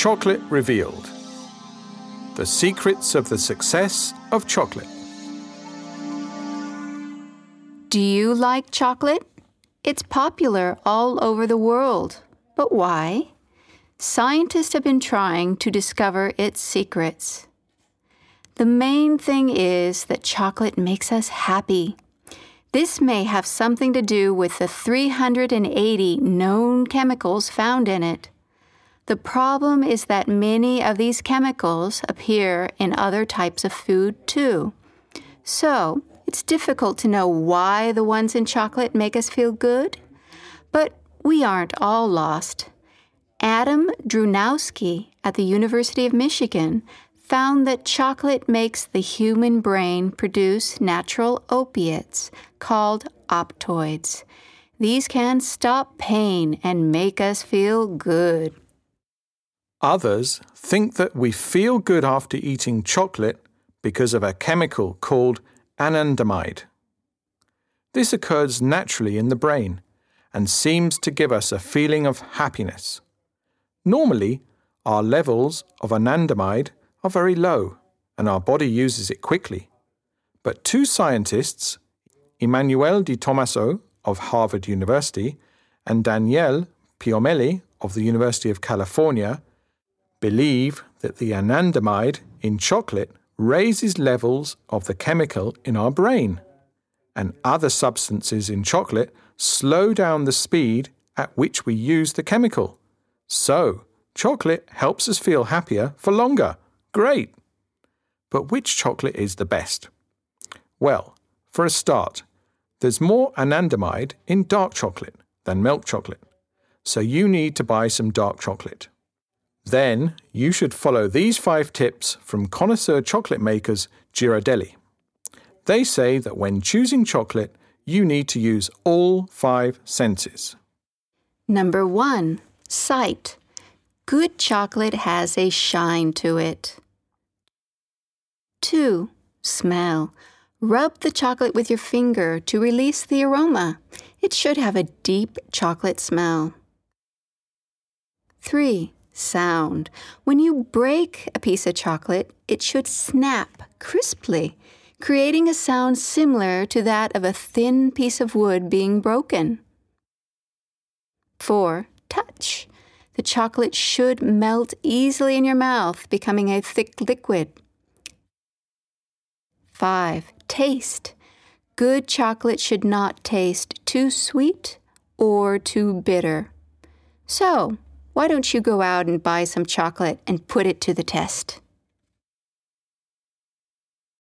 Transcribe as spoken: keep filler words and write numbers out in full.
Chocolate Revealed. The secrets of the success of chocolate. Do you like chocolate? It's popular all over the world. But why? Scientists have been trying to discover its secrets. The main thing is that chocolate makes us happy. This may have something to do with the three hundred eighty known chemicals found in it. The problem is that many of these chemicals appear in other types of food too. So, it's difficult to know why the ones in chocolate make us feel good. But we aren't all lost. Adam Drewnowski at the University of Michigan found that chocolate makes the human brain produce natural opiates called optoids. These can stop pain and make us feel good. Others think that we feel good after eating chocolate because of a chemical called anandamide. This occurs naturally in the brain and seems to give us a feeling of happiness. Normally, our levels of anandamide are very low and our body uses it quickly. But two scientists, Emmanuel Di Tommaso of Harvard University and Daniele Piomelli of the University of California, believe that the anandamide in chocolate raises levels of the chemical in our brain, and other substances in chocolate slow down the speed at which we use the chemical. So, chocolate helps us feel happier for longer. Great! But which chocolate is the best? Well, for a start, there's more anandamide in dark chocolate than milk chocolate, so you need to buy some dark chocolate. Then, you should follow these five tips from connoisseur chocolate makers Ghirardelli. They say that when choosing chocolate, you need to use all five senses. Number one, sight. Good chocolate has a shine to it. Two, smell. Rub the chocolate with your finger to release the aroma. It should have a deep chocolate smell. Three, sound. When you break a piece of chocolate, it should snap crisply, creating a sound similar to that of a thin piece of wood being broken. Four, touch. The chocolate should melt easily in your mouth, becoming a thick liquid. Five, taste. Good chocolate should not taste too sweet or too bitter. So, why don't you go out and buy some chocolate and put it to the test?